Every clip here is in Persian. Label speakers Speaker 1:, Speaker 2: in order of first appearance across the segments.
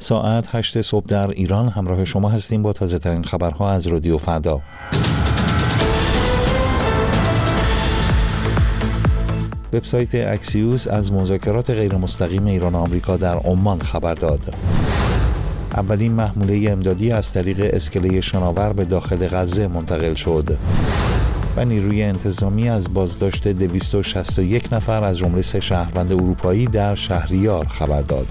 Speaker 1: ساعت 8 صبح در ایران همراه شما هستیم با تازه ترین خبرها از رادیو فردا. وبسایت اکسیوس از مذاکرات غیر مستقیم ایران و آمریکا در عمان خبر داد. اولین محموله امدادی از طریق اسکله شناور به داخل غزه منتقل شد و نیروی انتظامی از بازداشت 261 نفر از جمله 3 شهروند اروپایی در شهریار خبر داد.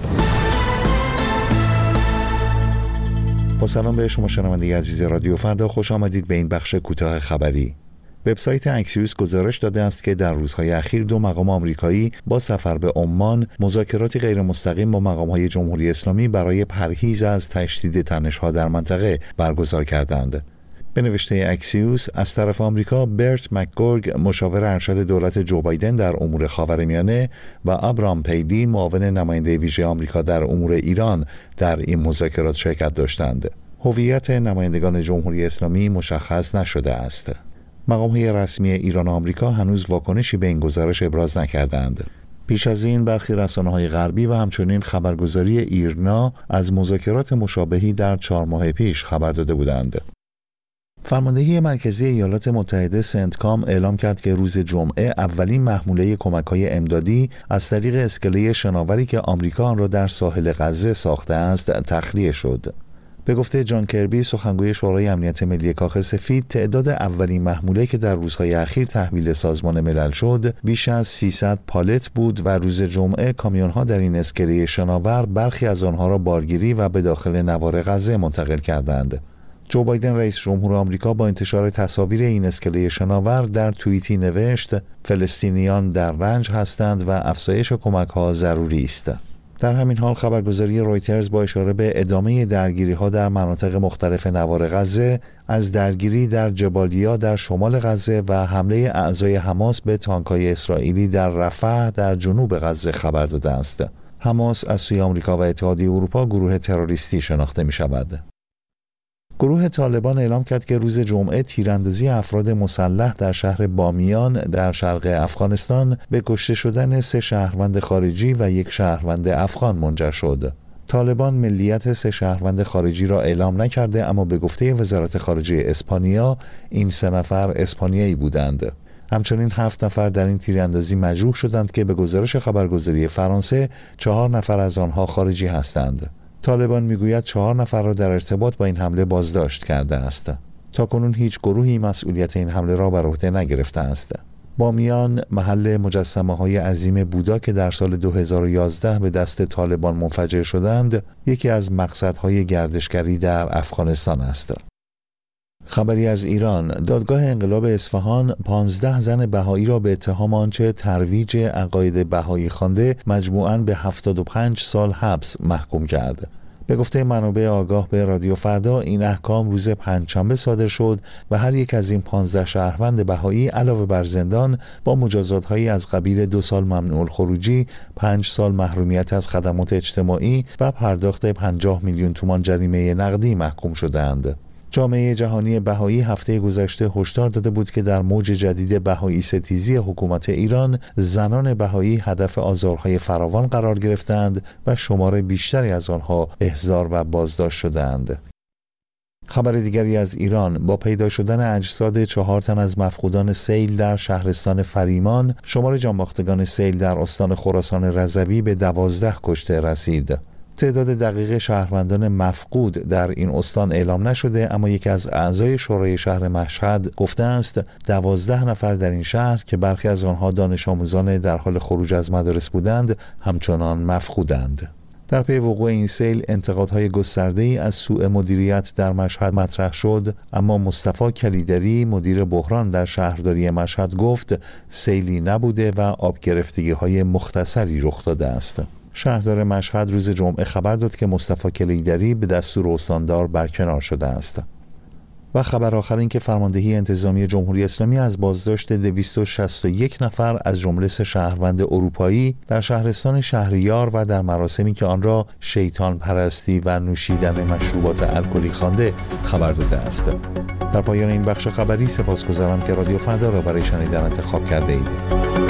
Speaker 1: با سلام به شما شنونده عزیز رادیو فردا، خوش آمدید به این بخش کوتاه خبری. وبسایت اکسیوس گزارش داده است که در روزهای اخیر 2 مقام آمریکایی با سفر به عمان مذاکراتی غیر مستقیم با مقام‌های جمهوری اسلامی برای پرهیز از تشدید تنش‌ها در منطقه برگزار کردند. به نوشته اکسیوس، از طرف آمریکا برت مکگورگ مشاور ارشد دولت جو بایدن در امور خاورمیانه و ابرام پیلی معاون نماینده ویژه آمریکا در امور ایران در این مذاکرات شرکت داشتند. هویت نمایندگان جمهوری اسلامی مشخص نشده است. مقام‌های رسمی ایران و آمریکا هنوز واکنشی به این گزارش ابراز نکردند. پیش از این برخی رسانه‌های غربی و همچنین خبرگزاری ایرنا از مذاکرات مشابهی در 4 ماه پیش خبر داده بودند. فرماندهی مرکزی ایالات متحده سنتکام اعلام کرد که روز جمعه اولین محموله کمک‌های امدادی از طریق اسکله شناوری که آمریکا آن را در ساحل غزه ساخته است تخلیه شد. به گفته جان کربی، سخنگوی شورای امنیت ملی کاخ سفید، تعداد اولین محموله که در روزهای اخیر تحویل سازمان ملل شد بیش از 300 پالت بود و روز جمعه کامیون‌ها در این اسکله شناور برخی از آنها را بارگیری و به داخل نوار غزه منتقل کردند. جو بایدن رئیس جمهور آمریکا با انتشار تصاویر این اسکله شناور در توییتی نوشت: فلسطینیان در رنج هستند و افزایش کمک‌ها ضروری است. در همین حال خبرگزاری رویترز با اشاره به ادامه درگیری‌ها در مناطق مختلف نوار غزه از درگیری در جبالیا در شمال غزه و حمله اعضای حماس به تانک‌های اسرائیلی در رفح در جنوب غزه خبر داده است. حماس از سوی آمریکا و اتحادیه اروپا گروه تروریستی شناخته می‌شود. گروه طالبان اعلام کرد که روز جمعه تیراندازی افراد مسلح در شهر بامیان در شرق افغانستان به کشته شدن 3 شهروند خارجی و 1 شهروند افغان منجر شد. طالبان ملیت 3 شهروند خارجی را اعلام نکرده، اما به گفته وزارت خارجه اسپانیا این 3 نفر اسپانیایی بودند. همچنین 7 نفر در این تیراندازی مجروح شدند که به گزارش خبرگزاری فرانسه 4 نفر از آنها خارجی هستند. طالبان میگوید 4 نفر را در ارتباط با این حمله بازداشت کرده است. تاکنون هیچ گروهی مسئولیت این حمله را بر عهده نگرفته است. بامیان محل مجسمه‌های عظیم بودا که در سال 2011 به دست طالبان منفجر شدند، یکی از مقصدهای گردشگری در افغانستان است. خبری از ایران: دادگاه انقلاب اصفهان 15 زن بهایی را به اتهام آنچه ترویج عقاید بهایی خوانده مجموعاً به 75 سال حبس محکوم کرد. به گفته منابع آگاه به رادیو فردا، این احکام روز پنجشنبه صادر شد و هر یک از این 15 شهروند بهایی علاوه بر زندان با مجازات‌هایی از قبیل 2 سال ممنوع الخروجی، 5 سال محرومیت از خدمات اجتماعی و پرداخت 50 میلیون تومان جریمه نقدی محکوم شدند. جامعه جهانی بهایی هفته گذشته هشدار داده بود که در موج جدید بهایی ستیزی حکومت ایران، زنان بهایی هدف آزارهای فراوان قرار گرفتند و شمار بیشتری از آنها احضار و بازداشت شدند. خبر دیگری از ایران: با پیدا شدن اجساد 4 تن از مفقودان سیل در شهرستان فریمان، شمار جانباختگان سیل در استان خراسان رضوی به 12 کشته رسید. تعداد دقیق شهروندان مفقود در این استان اعلام نشده، اما یکی از اعضای شورای شهر مشهد گفته است 12 نفر در این شهر که برخی از آنها دانش آموزان در حال خروج از مدارس بودند همچنان مفقودند. در پی وقوع این سیل انتقادهای گسترده‌ای از سوء مدیریت در مشهد مطرح شد، اما مصطفی کلیدری مدیر بحران در شهرداری مشهد گفت سیلی نبوده و آب گرفتگی‌های مختصری رخ داده است. شهردار مشهد روز جمعه خبر داد که مصطفی کلیدری به دستور استاندار برکنار شده است. و خبر آخر این که فرماندهی انتظامی جمهوری اسلامی از بازداشت 261 نفر از جمله 3 شهروند اروپایی در شهرستان شهریار و در مراسمی که آن را شیطان پرستی و نوشیدن مشروبات الکلی خوانده خبر داده است. در پایان این بخش خبری سپاسگزارم که رادیو فردا را برای شنیدن انتخاب کرده اید.